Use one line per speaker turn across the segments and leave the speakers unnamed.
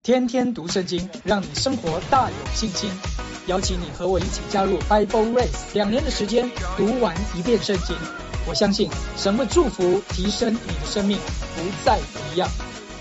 天天读圣经，让你生活大有信心。邀请你和我一起加入 Bible Race， 2年的时间读完一遍圣经。我相信神会祝福提升你的生命，不再一样。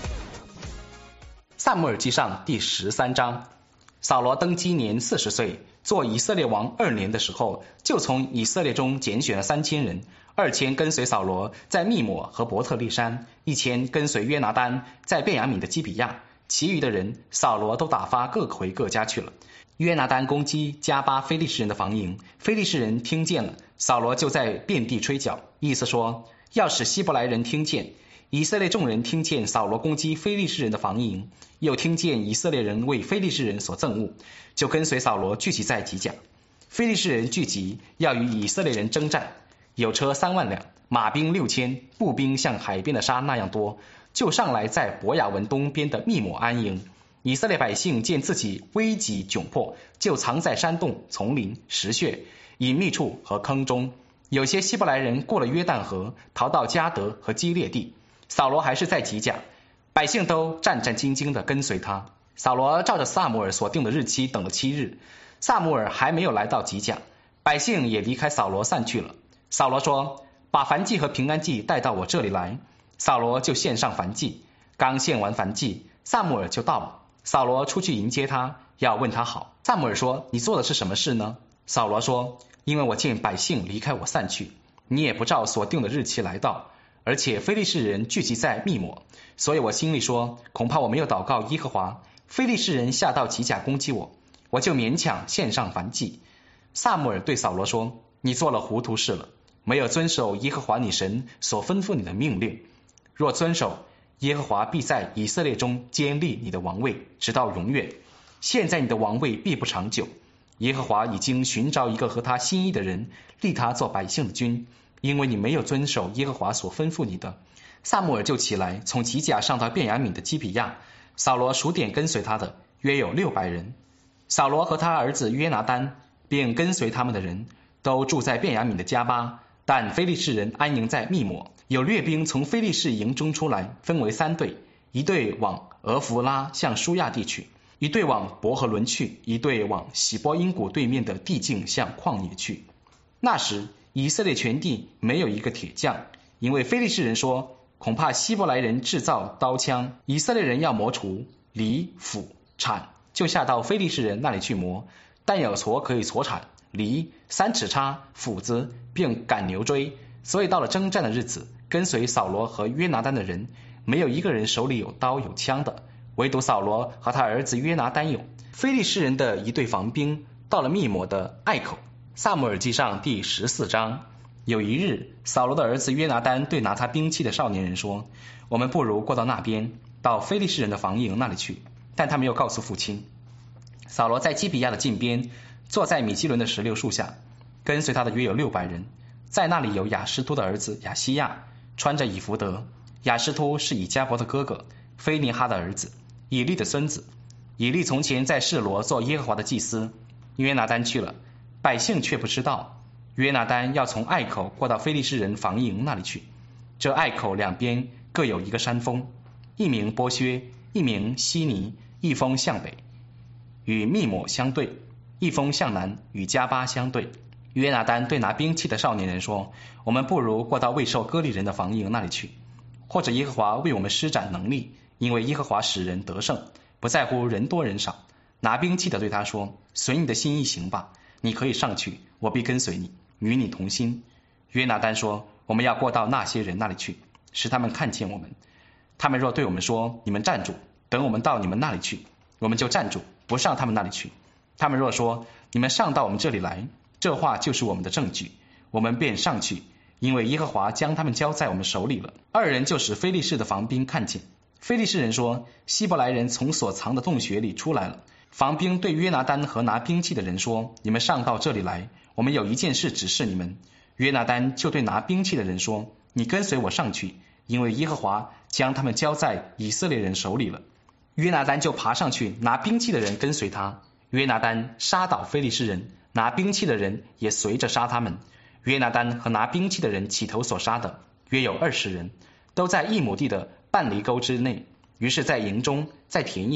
撒母耳记上第13章，扫罗登基年40岁，做以色列王2年的时候，就从以色列中拣选了3000人，2000跟随扫罗在密抹和伯特利山，1000跟随约拿单在便雅悯的基比亚，其余的人扫罗都打发各回各家去了。约拿单攻击加巴非利士人的防营，非利士人听见了，扫罗就在遍地吹角，意思说要使希伯来人听见。以色列众人听见扫罗攻击非利士人的防营，又听见以色列人为非利士人所憎恶，就跟随扫罗聚集在吉甲。非利士人聚集要与以色列人征战，有车3万辆，马兵6000，步兵像海边的沙那样多，就上来在伯雅文东边的密抹安营。以色列百姓见自己危急窘迫，就藏在山洞、丛林、石穴、隐秘处和坑中。有些希伯来人过了约旦河，逃到迦得和基列地。扫罗还是在吉甲，百姓都战战兢兢地跟随他。扫罗照着撒母耳所定的日期等了7日，撒母耳还没有来到吉甲，百姓也离开扫罗散去了。扫罗说：把燔祭和平安祭带到我这里来。扫罗就献上燔祭，刚献完燔祭，撒母耳就到了。扫罗出去迎接他，要问他好。撒母耳说：你做的是什么事呢？扫罗说：因为我见百姓离开我散去，你也不照所定的日期来到，而且非利士人聚集在密抹，所以我心里说，恐怕我没有祷告耶和华，非利士人下到吉甲攻击我，我就勉强献上燔祭。撒母耳对扫罗说：你做了糊涂事了，没有遵守耶和华你神所吩咐你的命令。若遵守，耶和华必在以色列中坚立你的王位，直到永远。现在你的王位必不长久，耶和华已经寻找一个合他心意的人，立他做百姓的君，因为你没有遵守耶和华所吩咐你的。撒母耳就起来，从吉甲上到便雅悯的基比亚。扫罗数点跟随他的，约有600人。扫罗和他儿子约拿单并跟随他们的人，都住在便雅悯的迦巴，但非利士人安营在密抹。有掠兵从非利士营中出来，分为3队，一队往俄弗拉向舒亚地去，一队往伯和伦去，一队往喜波因谷对面的地境向旷野去。那时以色列全地没有一个铁匠，因为非利士人说，恐怕希伯来人制造刀枪，以色列人要磨锄、犁、斧、铲，就下到非利士人那里去磨，但有锄可以锄铲、犁、3尺叉、斧子，并赶牛追。所以到了征战的日子，跟随扫罗和约拿单的人，没有一个人手里有刀有枪的，唯独扫罗和他儿子约拿单有。非利士人的一队防兵到了密抹的隘口。撒母耳记上第14章，有一日，扫罗的儿子约拿单对拿他兵器的少年人说：我们不如过到那边，到非利士人的防营那里去。但他没有告诉父亲。扫罗在基比亚的近边，坐在米基伦的石榴树下，跟随他的约有600人。在那里有亚施突的儿子亚西亚，穿着以弗得。亚施突是以迦伯的哥哥，非尼哈的儿子，以利的孙子。以利从前在示罗做耶和华的祭司。约拿单去了，百姓却不知道。约拿单要从隘口过到非利士人防营那里去，这隘口两边各有一个山峰，一名波薛，一名西尼，一峰向北，与密抹相对，一峰向南，与迦巴相对。约拿单对拿兵器的少年人说：我们不如过到未受割礼人的防营那里去，或者耶和华为我们施展能力，因为耶和华使人得胜，不在乎人多人少。拿兵器的对他说：随你的心意行吧，你可以上去，我必跟随你，与你同心。约拿单说：我们要过到那些人那里去，使他们看见我们。他们若对我们说：你们站住，等我们到你们那里去，我们就站住，不上他们那里去。他们若说：你们上到我们这里来，这话就是我们的证据，我们便上去，因为耶和华将他们交在我们手里了。2人就使非利士的防兵看见。非利士人说：希伯来人从所藏的洞穴里出来了。防兵对约拿单和拿兵器的人说：你们上到这里来，我们有一件事指示你们。约拿单就对拿兵器的人说：你跟随我上去，因为耶和华将他们交在以色列人手里了。约拿单就爬上去，拿兵器的人跟随他。约拿单杀倒非利士人，拿兵器的人也随着杀他们。约拿单和拿兵器的人起头所杀的约有20人，都在1亩地的半犁沟之内。于是在营中，在田野，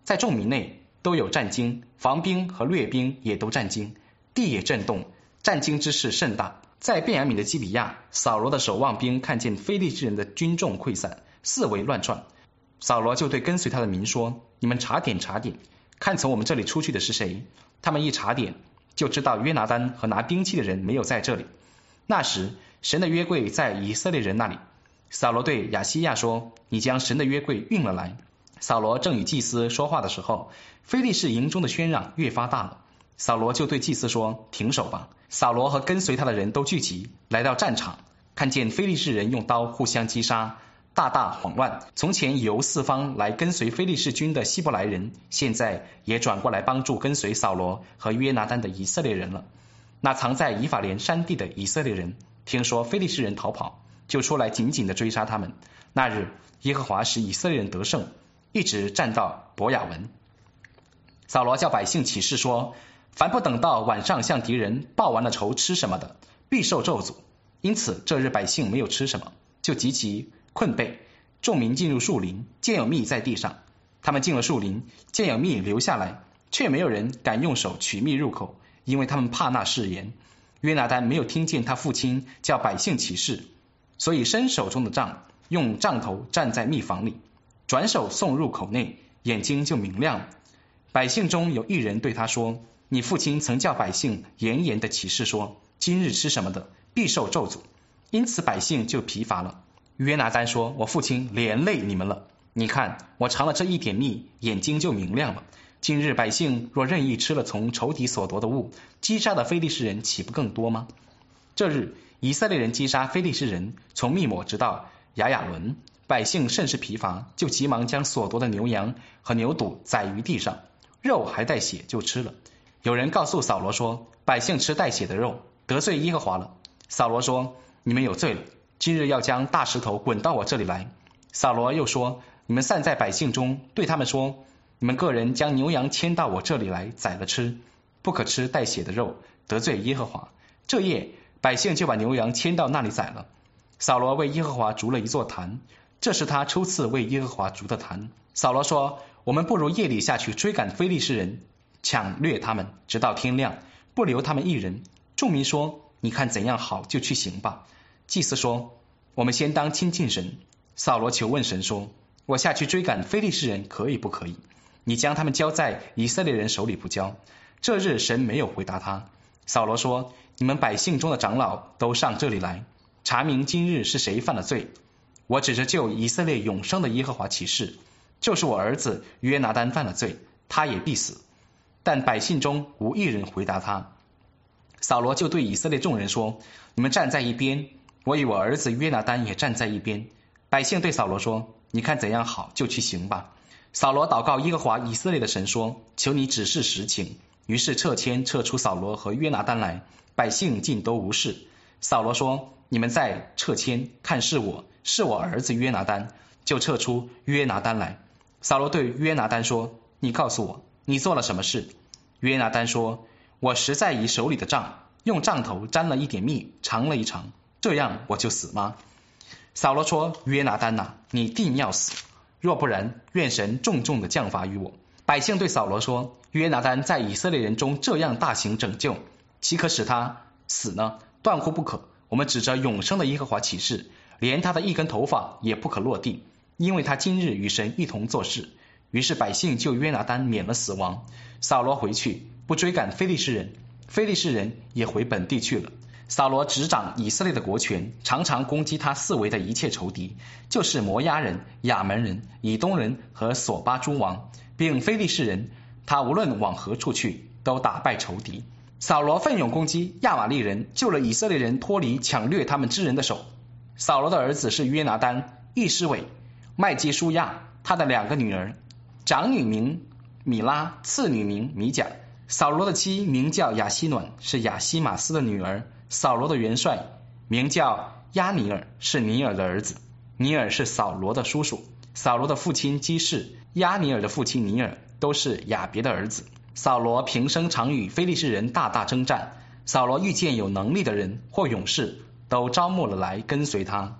在众民内都有战惊，防兵和掠兵也都战惊，地也震动，战惊之势甚大。在便雅悯的基比亚，扫罗的守望兵看见非利士人的军众溃散，四围乱窜。扫罗就对跟随他的民说：你们查点查点，看从我们这里出去的是谁。他们一查点，就知道约拿单和拿兵器的人没有在这里。那时神的约柜在以色列人那里。扫罗对亚西亚说：你将神的约柜运了来。扫罗正与祭司说话的时候，非利士营中的喧嚷越发大了。扫罗就对祭司说：停手吧。扫罗和跟随他的人都聚集，来到战场，看见非利士人用刀互相击杀，大大慌乱。从前由四方来跟随非利士军的希伯来人，现在也转过来帮助跟随扫罗和约拿单的以色列人了。那藏在以法莲山地的以色列人听说非利士人逃跑，就出来紧紧地追杀他们。那日耶和华使以色列人得胜，一直战到伯亚文。扫罗叫百姓起誓说：凡不等到晚上向敌人报完了仇吃什么的，必受咒诅。因此这日百姓没有吃什么，就极其困惫。众民进入树林，见有蜜在地上。他们进了树林，见有蜜留下来，却没有人敢用手取蜜入口，因为他们怕那誓言。约拿单没有听见他父亲叫百姓起誓，所以伸手中的杖，用杖头站在蜜房里，转手送入口内，眼睛就明亮了。百姓中有一人对他说：你父亲曾叫百姓严严的起誓说，今日吃什么的必受咒诅。因此百姓就疲乏了。约拿单说：我父亲连累你们了，你看我尝了这一点蜜，眼睛就明亮了。今日百姓若任意吃了从仇敌所夺的物，击杀的非利士人岂不更多吗？这日以色列人击杀非利士人，从密抹直到亚雅伦，百姓甚是疲乏，就急忙将所夺的牛羊和牛犊宰于地上，肉还带血就吃了。有人告诉扫罗说：百姓吃带血的肉，得罪耶和华了。扫罗说：你们有罪了，今日要将大石头滚到我这里来。扫罗又说：你们散在百姓中，对他们说：你们个人将牛羊牵到我这里来宰了吃，不可吃带血的肉，得罪耶和华。这夜百姓就把牛羊牵到那里宰了。扫罗为耶和华筑了一座坛，这是他初次为耶和华筑的坛。扫罗说：我们不如夜里下去追赶非利士人，抢掠他们，直到天亮，不留他们一人。众民说：你看怎样好，就去行吧。祭司说：我们先当亲近神。扫罗求问神说：我下去追赶非利士人可以不可以？你将他们交在以色列人手里不交？这日神没有回答他。扫罗说：你们百姓中的长老都上这里来，查明今日是谁犯了罪。我指着救以色列永生的耶和华起誓，就是我儿子约拿单犯了罪，他也必死。但百姓中无一人回答他。扫罗就对以色列众人说：你们站在一边，我与我儿子约拿单也站在一边。百姓对扫罗说：你看怎样好，就去行吧。扫罗祷告耶和华以色列的神说：求你指示实情。于是撤出扫罗和约拿单来，百姓尽都无事。扫罗说：你们再撤迁，看是我儿子约拿单，就撤出约拿单来。扫罗对约拿单说：你告诉我，你做了什么事？约拿单说：我实在以手里的杖，用杖头沾了一点蜜，尝了一尝，这样我就死吗？扫罗说：约拿单哪，你定要死，若不然，愿神重重的降罚于我。百姓对扫罗说：约拿单在以色列人中这样大行拯救，岂可使他死呢？断乎不可。我们指着永生的耶和华起誓，连他的一根头发也不可落地，因为他今日与神一同做事。于是百姓就约拿单免了死亡。扫罗回去，不追赶非利士人，非利士人也回本地去了。扫罗执掌以色列的国权，常常攻击他四围的一切仇敌，就是摩押人、亚门人、以东人和索巴诸王，并非利士人。他无论往何处去，都打败仇敌。扫罗奋勇攻击亚玛利人，救了以色列人脱离抢掠他们之人的手。扫罗的儿子是约拿单、易施伟、麦基舒亚，他的两个女儿，长女名米拉，次女名米甲。扫罗的妻名叫亚希暖，是亚希马斯的女儿。扫罗的元帅名叫亚尼尔，是尼尔的儿子。尼尔是扫罗的叔叔。扫罗的父亲基士，亚尼尔的父亲尼尔，都是亚别的儿子。扫罗平生常与非利士人大大征战。扫罗遇见有能力的人或勇士，都招募了来跟随他。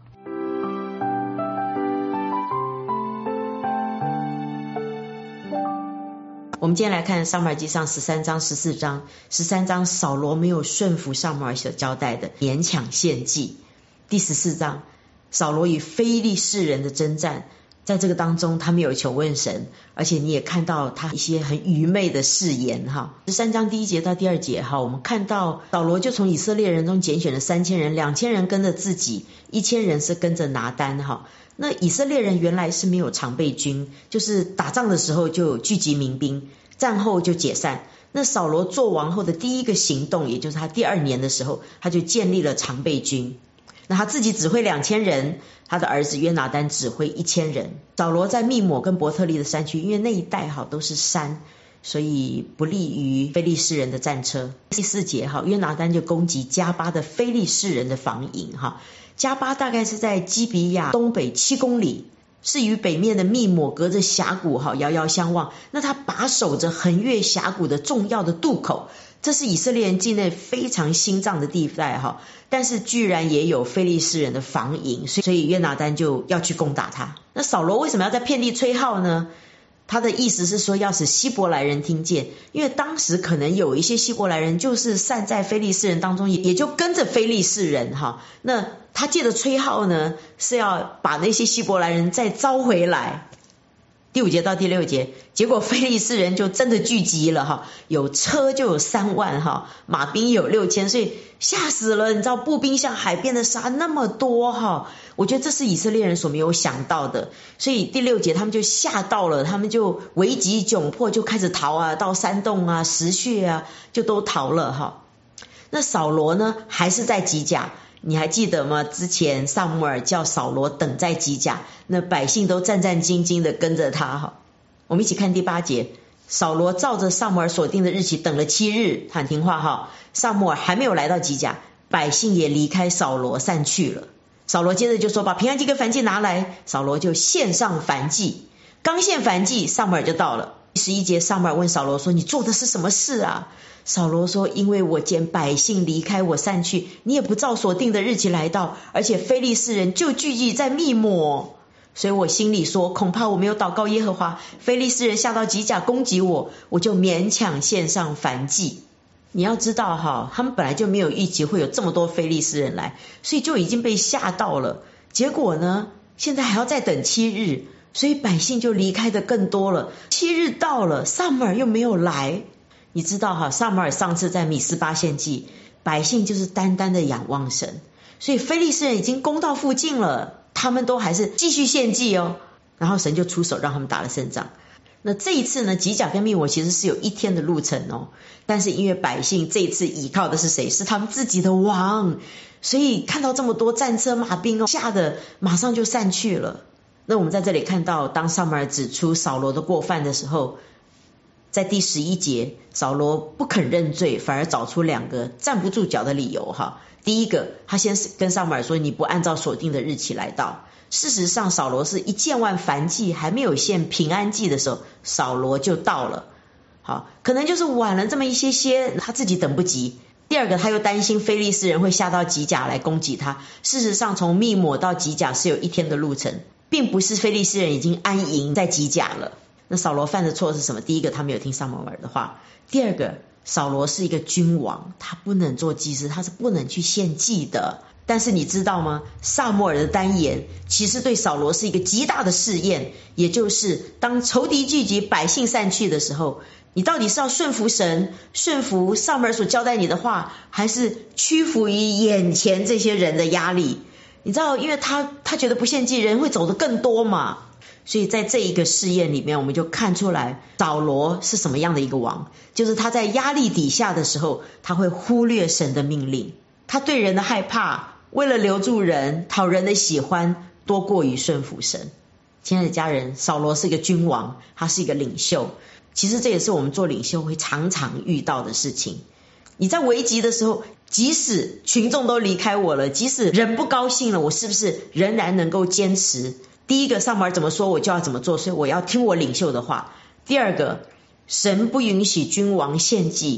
我们今天来看撒母耳记上13章14章。13章扫罗没有顺服撒母耳所交代的，勉强献祭。第14章扫罗与非利士人的征战，在这个当中他没有求问神，而且你也看到他一些很愚昧的誓言。13章第1节到第2节，我们看到扫罗就从以色列人中拣选了3000人，2000人跟着自己，1000人是跟着拿单。那以色列人原来是没有常备军，就是打仗的时候就聚集民兵，战后就解散。那扫罗做王后的第一个行动，也就是他第2年的时候，他就建立了常备军。那他自己指挥2000人，他的儿子约拿单指挥1000人。扫罗在密抹跟伯特利的山区，因为那一带都是山，所以不利于非利士人的战车。第4节约拿单就攻击加巴的非利士人的防营。加巴大概是在基比亚东北7公里，是与北面的密抹隔着峡谷遥遥相望。那他把守着横越峡谷的重要的渡口，这是以色列人境内非常心脏的地带。但是居然也有非利士人的防营，所以约拿单就要去攻打他。那扫罗为什么要在遍地吹号呢？他的意思是说要使希伯来人听见，因为当时可能有一些希伯来人就是散在非利士人当中，也就跟着非利士人。那他借着吹号呢，是要把那些希伯来人再招回来。第5节到第6节，结果非利士人就真的聚集了，有车就有3万，马兵有6000，所以吓死了。你知道步兵像海边的沙那么多，我觉得这是以色列人所没有想到的。所以第6节他们就吓到了，他们就危急窘迫，就开始逃到山洞石穴就都逃了。那扫罗呢，还是在吉甲。你还记得吗？之前撒母耳叫扫罗等在吉甲，那百姓都战战兢兢的跟着他。我们一起看第8节，扫罗照着撒母耳所定的日期等了7日，他很听话。撒母耳还没有来到吉甲，百姓也离开扫罗散去了。扫罗接着就说，把平安祭跟燔祭拿来。扫罗就献上燔祭，刚献燔祭，撒母耳就到了。11节，撒母耳问扫罗说，你做的是什么事啊？扫罗说，因为我见百姓离开我散去，你也不照所定的日期来到，而且非利士人就聚集在密抹，所以我心里说，恐怕我没有祷告耶和华，非利士人下到吉甲攻击我，我就勉强献上燔祭。你要知道他们本来就没有预期会有这么多非利士人来，所以就已经被吓到了。结果呢，现在还要再等7日，所以百姓就离开的更多了。7日到了，撒母耳又没有来。你知道撒母耳上次在米斯巴献祭，百姓就是单单的仰望神，所以非利士人已经攻到附近了，他们都还是继续献祭然后神就出手让他们打了胜仗。那这一次呢，吉甲跟密抹其实是有1天的路程但是因为百姓这一次倚靠的是谁？是他们自己的王，所以看到这么多战车马兵吓得马上就散去了。那我们在这里看到，当撒母耳指出扫罗的过犯的时候，在第11节，扫罗不肯认罪，反而找出2个站不住脚的理由第一个，他先跟撒母耳说，你不按照所定的日期来到。事实上扫罗是一献完燔祭还没有献平安祭的时候，扫罗就到了。可能就是晚了这么一些，他自己等不及。第二个，他又担心非利士人会下到吉甲来攻击他。事实上从密抹到吉甲是有1天的路程，并不是非利士人已经安营在吉甲了。那扫罗犯的错是什么？第一个，他没有听撒母耳的话。第二个，扫罗是一个君王，他不能做祭司，他是不能去献祭的。但是你知道吗？撒母耳的单言其实对扫罗是一个极大的试验，也就是当仇敌聚集，百姓散去的时候，你到底是要顺服神，顺服撒母耳所交代你的话，还是屈服于眼前这些人的压力？你知道，因为他觉得不献祭人会走得更多嘛。所以在这一个试验里面，我们就看出来扫罗是什么样的一个王，就是他在压力底下的时候，他会忽略神的命令，他对人的害怕，为了留住人，讨人的喜欢，多过于顺服神。亲爱的家人，扫罗是一个君王，他是一个领袖，其实这也是我们做领袖会常常遇到的事情。你在危急的时候，即使群众都离开我了，即使人不高兴了，我是不是仍然能够坚持？第一个，撒母耳怎么说我就要怎么做，所以我要听我领袖的话。第二个，神不允许君王献祭，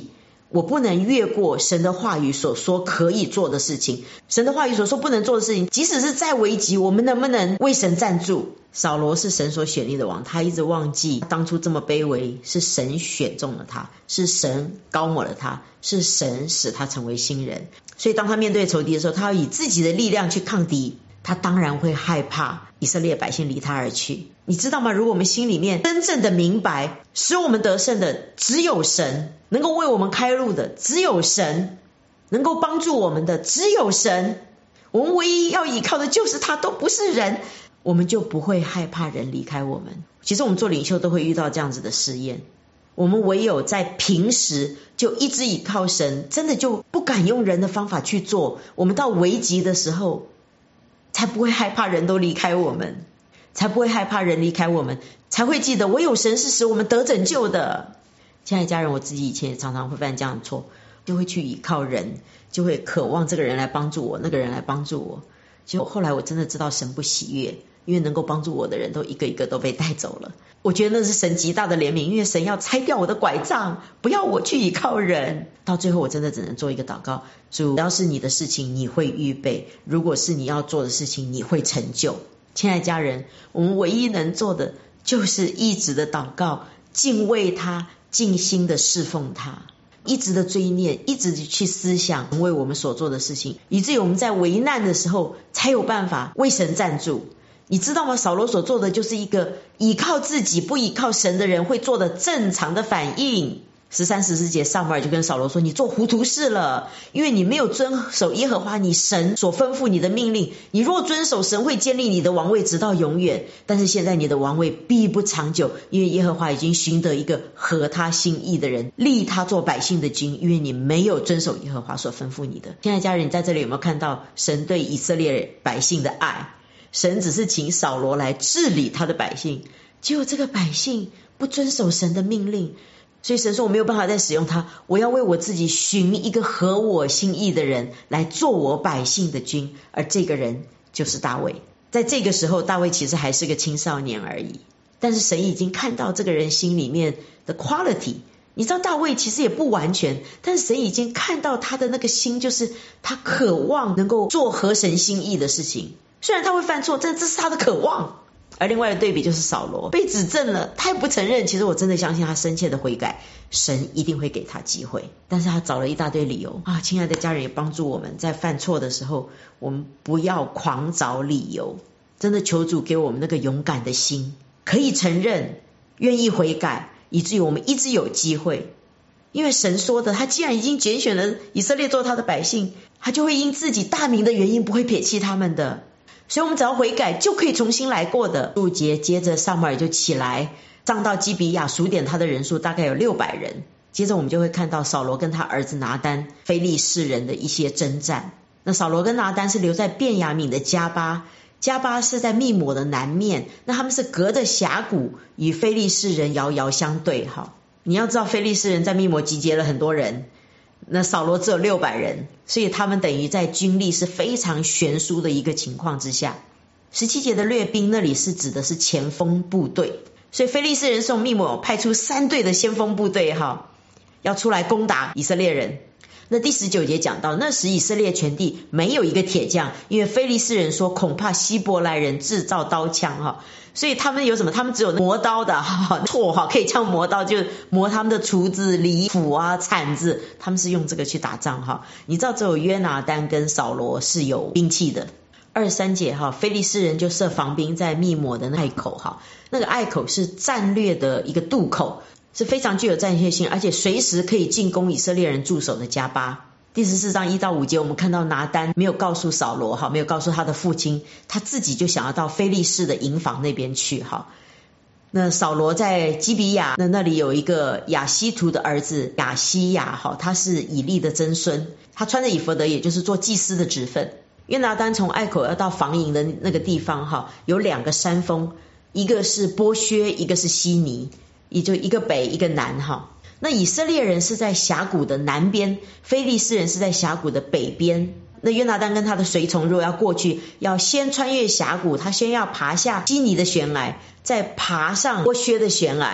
我不能越过神的话语所说可以做的事情，神的话语所说不能做的事情，即使是再危急，我们能不能为神站住？扫罗是神所选立的王，他一直忘记当初这么卑微，是神选中了他，是神膏抹了他，是神使他成为新人。所以当他面对仇敌的时候，他要以自己的力量去抗敌，他当然会害怕以色列百姓离他而去。你知道吗？如果我们心里面真正的明白，使我们得胜的只有神，能够为我们开路的只有神，能够帮助我们的只有神，我们唯一要依靠的就是他，都不是人，我们就不会害怕人离开我们。其实我们做领袖都会遇到这样子的试验，我们唯有在平时就一直依靠神，真的就不敢用人的方法去做，我们到危急的时候才不会害怕人都离开我们，才不会害怕人离开我们，才会记得唯有神是使我们得拯救的。亲爱的家人，我自己以前也常常会犯这样的错，就会去依靠人，就会渴望这个人来帮助我，那个人来帮助我。结果后来我真的知道神不喜悦，因为能够帮助我的人都一个一个都被带走了。我觉得那是神极大的怜悯，因为神要拆掉我的拐杖，不要我去依靠人。到最后我真的只能做一个祷告，主要是你的事情你会预备，如果是你要做的事情你会成就。亲爱的家人，我们唯一能做的就是一直的祷告，敬畏他，尽心的侍奉他，一直的追念，一直去思想为我们所做的事情，以至于我们在危难的时候才有办法为神站住。你知道吗？扫罗所做的就是一个依靠自己不依靠神的人会做的正常的反应。13、14节，撒母耳就跟扫罗说，你做糊涂事了，因为你没有遵守耶和华你神所吩咐你的命令，你若遵守，神会建立你的王位直到永远，但是现在你的王位必不长久，因为耶和华已经寻得一个合他心意的人，立他做百姓的君，因为你没有遵守耶和华所吩咐你的。现在家人，你在这里有没有看到神对以色列百姓的爱？神只是请扫罗来治理他的百姓，结果这个百姓不遵守神的命令，所以神说我没有办法再使用他，我要为我自己寻一个合我心意的人来做我百姓的君，而这个人就是大卫。在这个时候大卫其实还是个青少年而已，但是神已经看到这个人心里面的 quality。 你知道大卫其实也不完全，但是神已经看到他的那个心，就是他渴望能够做合神心意的事情，虽然他会犯错，但这是他的渴望。而另外的对比就是扫罗被指证了，他也不承认，其实我真的相信他深切的悔改，神一定会给他机会，但是他找了一大堆理由啊！亲爱的家人，也帮助我们在犯错的时候，我们不要狂找理由，真的求主给我们那个勇敢的心，可以承认，愿意悔改，以至于我们一直有机会。因为神说的，他既然已经拣选了以色列做他的百姓，他就会因自己大名的原因不会撇弃他们的，所以我们只要悔改就可以重新来过的。6节，接着撒母耳就起来上到基比亚，数点他的人数大概有600人。接着我们就会看到扫罗跟他儿子拿单非利士人的一些征战。那扫罗跟拿单是留在便雅悯的迦巴，迦巴是在密抹的南面，那他们是隔着峡谷与非利士人遥遥相对。你要知道非利士人在密抹集结了很多人，那扫罗只有600人，所以他们等于在军力是非常悬殊的一个情况之下。17节的掠兵那里是指的是前锋部队，所以非利士人从密抹派出3队的先锋部队要出来攻打以色列人。那第19节讲到，那时以色列全地没有一个铁匠，因为非利士人说恐怕希伯来人制造刀枪所以他们有什么？他们只有磨刀的错可以这样磨刀，就磨他们的锄子、犁斧啊、铲子，他们是用这个去打仗你知道只有约拿单跟扫罗是有兵器的。23节非利士人就设防兵在密抹的隘口那个隘口是战略的一个渡口，是非常具有战略性，而且随时可以进攻以色列人驻守的迦巴。第14章1到5节，我们看到拿单没有告诉扫罗没有告诉他的父亲，他自己就想要到非利士的营房那边去那扫罗在基比亚，那里有一个亚希图的儿子亚西亚他是以利的曾孙，他穿着以弗得，也就是做祭司的职分。约拿单从隘口要到防营的那个地方有2个山峰，一个是波薛，一个是西尼，也就一个北一个南那以色列人是在峡谷的南边，非利士人是在峡谷的北边。那约拿单跟他的随从如果要过去，要先穿越峡谷，他先要爬下西尼的悬崖，再爬上波薛的悬崖，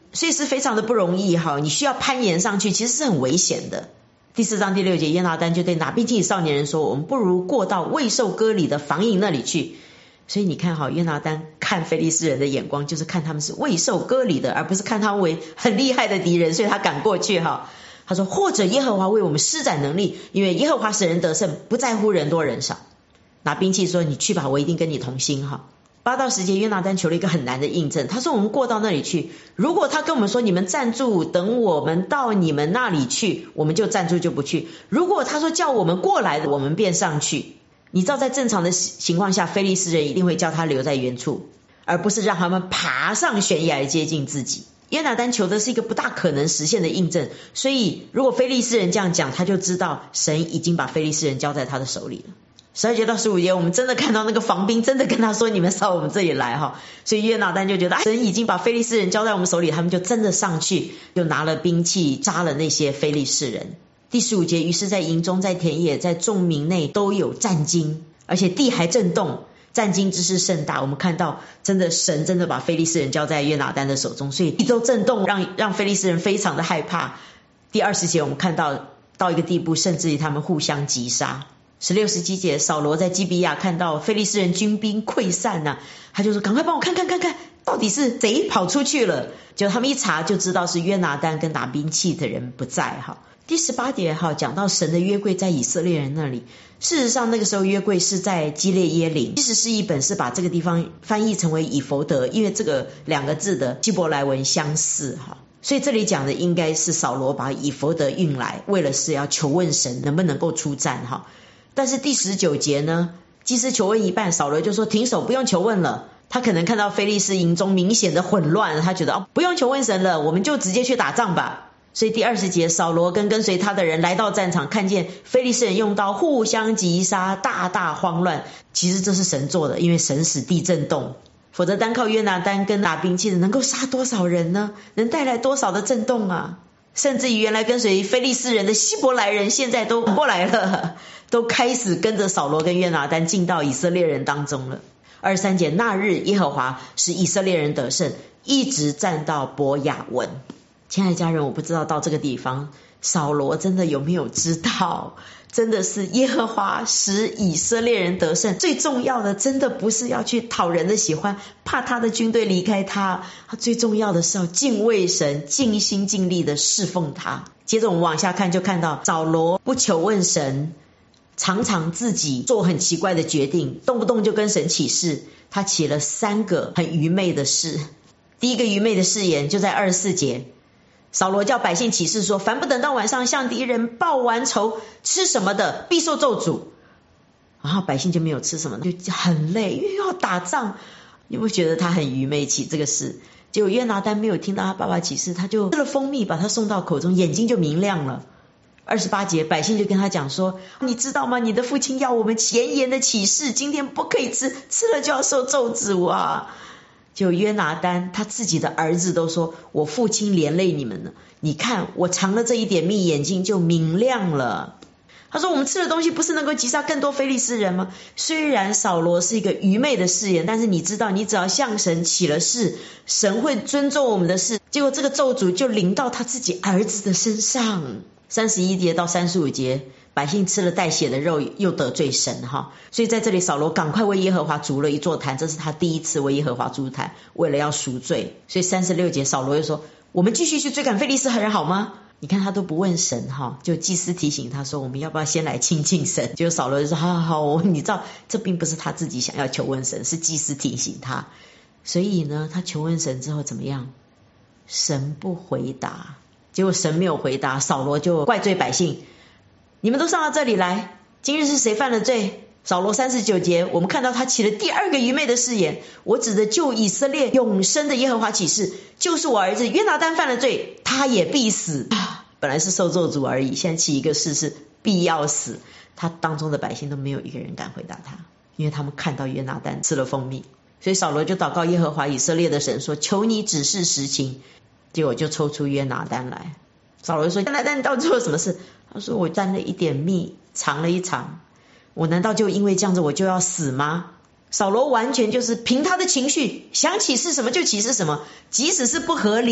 所以是非常的不容易哈，你需要攀岩上去，其实是很危险的。第4章第6节，约拿单就对拿兵器少年人说，我们不如过到未受割礼的防营那里去。所以你看哈，约拿单看非利士人的眼光就是看他们是未受割礼的，而不是看他们为很厉害的敌人，所以他赶过去哈。他说，或者耶和华为我们施展能力，因为耶和华使人得胜，不在乎人多人少。拿兵器说，你去吧，我一定跟你同心哈。8到10节，约拿单求了一个很难的印证，他说我们过到那里去，如果他跟我们说你们站住，等我们到你们那里去，我们就站住就不去。如果他说叫我们过来的，我们便上去。你知道在正常的情况下，非利士人一定会叫他留在原处，而不是让他们爬上悬崖接近自己。约拿单求的是一个不大可能实现的印证，所以如果非利士人这样讲，他就知道神已经把非利士人交在他的手里了。12节到15节，我们真的看到那个防兵真的跟他说，你们上我们这里来哈。所以约拿单就觉得神已经把非利士人交在我们手里，他们就真的上去，就拿了兵器扎了那些非利士人。第15节，于是在营中，在田野，在众民内都有战惊，而且地还震动，战惊之势甚大。我们看到真的神真的把非利士人交在约拿单的手中，所以地都震动，让非利士人非常的害怕。第20节我们看到一个地步，甚至于他们互相击杀。16、17节，扫罗在基比亚看到非利士人军兵溃散啊，他就说赶快帮我看到底是谁跑出去了。结果他们一查就知道是约拿单跟拿兵器的人不在哈。第18节讲到神的约柜在以色列人那里，事实上那个时候约柜是在基列耶琳，其实是一本是把这个地方翻译成为以弗得，因为这个2个字的希伯来文相似哈，所以这里讲的应该是扫罗把以弗得运来，为了是要求问神能不能够出战哈。但是第19节呢，祭司求问一半，扫罗就说停手，不用求问了。他可能看到非利士营中明显的混乱，他觉得不用求问神了，我们就直接去打仗吧。所以第20节，扫罗跟随他的人来到战场，看见非利士人用刀互相击杀，大慌乱。其实这是神做的，因为神使地震动，否则单靠约拿单跟拿兵器的能够杀多少人呢？能带来多少的震动啊？甚至于原来跟随非利士人的希伯来人现在都过来了，都开始跟着扫罗跟约拿单进到以色列人当中了。23节，那日耶和华使以色列人得胜，一直战到伯亚文。亲爱的家人，我不知道到这个地方扫罗真的有没有知道，真的是耶和华使以色列人得胜，最重要的真的不是要去讨人的喜欢，怕他的军队离开他，他最重要的是要敬畏神，尽心尽力的侍奉他。接着我们往下看，就看到扫罗不求问神，常常自己做很奇怪的决定，动不动就跟神起誓。他起了3个很愚昧的誓。第一个愚昧的誓言就在24节，扫罗叫百姓起誓说，凡不等到晚上向敌人报完仇，吃什么的必受咒诅。然后百姓就没有吃什么，就很累，因为要打仗。你会觉得他很愚昧起这个事。结果约拿单没有听到他爸爸起誓，他就吃了蜂蜜把他送到口中，眼睛就明亮了。28节，百姓就跟他讲说，你知道吗？你的父亲要我们严严的起誓，今天不可以吃，吃了就要受咒诅啊。就约拿单他自己的儿子都说，我父亲连累你们了，你看我尝了这一点蜜，眼睛就明亮了。他说我们吃的东西不是能够击杀更多非利士人吗？虽然扫罗是一个愚昧的誓言，但是你知道，你只要向神起了誓，神会尊重我们的誓。结果这个咒诅就临到他自己儿子的身上。31节到35节，百姓吃了带血的肉，又得罪神哈。所以在这里扫罗赶快为耶和华筑了一座坛，这是他第一次为耶和华筑坛，为了要赎罪。所以36节扫罗又说，我们继续去追赶非利士人好吗？你看他都不问神哈，就祭司提醒他说，我们要不要先来亲近神？结果扫罗就说，好，你知道这并不是他自己想要求问神，是祭司提醒他。所以呢，他求问神之后怎么样？神不回答。结果神没有回答，扫罗就怪罪百姓，你们都上到这里来，今日是谁犯了罪？扫罗39节，我们看到他起了第2个愚昧的誓言，我指着救以色列永生的耶和华起誓，就是我儿子约拿单犯了罪，他也必死。本来是受咒诅而已，现在起一个誓是必要死。他当中的百姓都没有一个人敢回答他，因为他们看到约拿单吃了蜂蜜。所以扫罗就祷告耶和华以色列的神说，求你指示实情。结果就抽出约拿单来。扫罗就说，约拿单你到底做了什么事？他说，我沾了一点蜜，尝了一尝，我难道就因为这样子我就要死吗？扫罗完全就是凭他的情绪，想起誓什么就起誓什么，即使是不合理，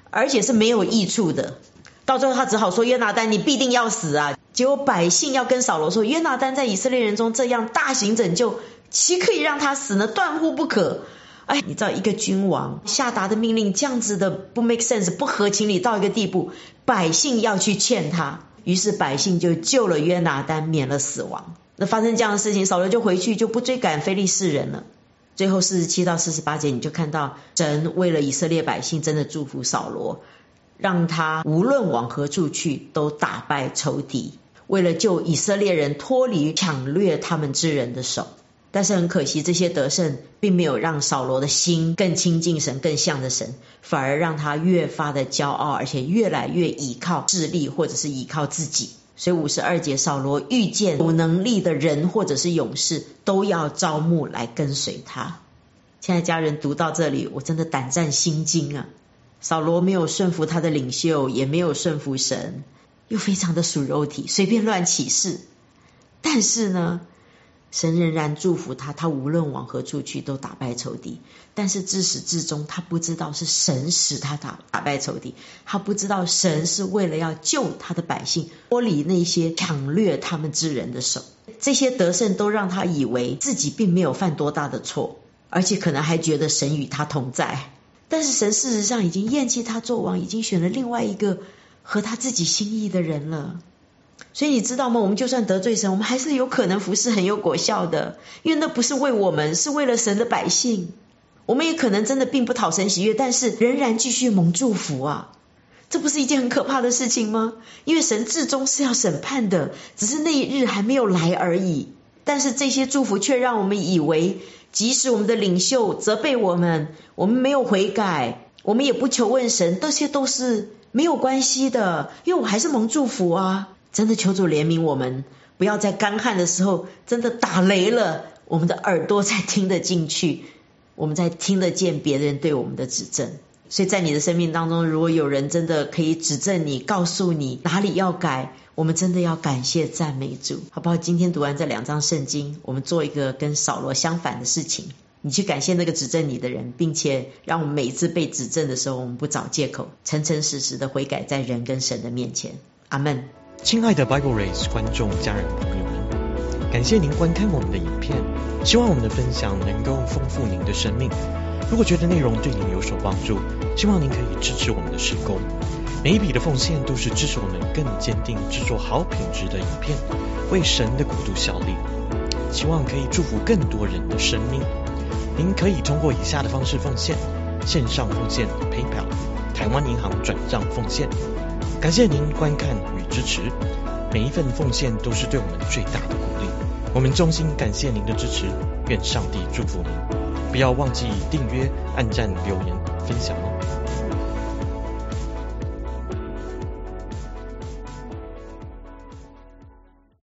而且是没有益处的。到最后他只好说，约拿单你必定要死啊。结果百姓要跟扫罗说，约拿单在以色列人中这样大行拯救，岂可以让他死呢？断乎不可。哎，你知道一个君王下达的命令这样子的不 make sense， 不合情理到一个地步，百姓要去劝他，于是百姓就救了约拿单，免了死亡。那发生这样的事情，扫罗就回去就不追赶非利士人了。最后47到48节你就看到神为了以色列百姓真的祝福扫罗，让他无论往何处去都打败仇敌，为了救以色列人脱离抢掠他们之人的手。但是很可惜，这些得胜并没有让扫罗的心更亲近神，更向着神，反而让他越发的骄傲，而且越来越倚靠势力或者是倚靠自己。所以52节，扫罗遇见有能力的人或者是勇士，都要招募来跟随他。亲爱的家人，读到这里我真的胆战心惊啊！扫罗没有顺服他的领袖，也没有顺服神，又非常的属肉体，随便乱起誓。但是呢，神仍然祝福他，他无论往何处去都打败仇敌。但是自始至终他不知道是神使他打败仇敌，他不知道神是为了要救他的百姓，脱离那些抢掠他们之人的手。这些得胜都让他以为自己并没有犯多大的错，而且可能还觉得神与他同在。但是神事实上已经厌弃他做王，已经选了另外一个合他自己心意的人了。所以你知道吗？我们就算得罪神，我们还是有可能服侍很有果效的，因为那不是为我们，是为了神的百姓。我们也可能真的并不讨神喜悦，但是仍然继续蒙祝福啊！这不是一件很可怕的事情吗？因为神至终是要审判的，只是那一日还没有来而已。但是这些祝福却让我们以为，即使我们的领袖责备我们，我们没有悔改，我们也不求问神，这些都是没有关系的，因为我还是蒙祝福啊！真的求主怜悯我们，不要在干旱的时候真的打雷了，我们的耳朵才听得进去，我们才听得见别人对我们的指正。所以在你的生命当中，如果有人真的可以指正你，告诉你哪里要改，我们真的要感谢赞美主，好不好？今天读完这2章圣经，我们做一个跟扫罗相反的事情，你去感谢那个指正你的人，并且让我们每一次被指正的时候，我们不找借口，诚诚实实的悔改在人跟神的面前。阿们。
亲爱的 Bible Race 观众、家人、朋友们，感谢您观看我们的影片，希望我们的分享能够丰富您的生命。如果觉得内容对您有所帮助，希望您可以支持我们的事工。每一笔的奉献都是支持我们更坚定制作好品质的影片，为神的国度效力，希望可以祝福更多人的生命。您可以通过以下的方式奉献：线上奉献 PayPal、台湾银行转账奉献。感谢您观看与支持，每一份奉献都是对我们最大的鼓励。我们衷心感谢您的支持，愿上帝祝福您。不要忘记订阅、按赞、留言、分享哦。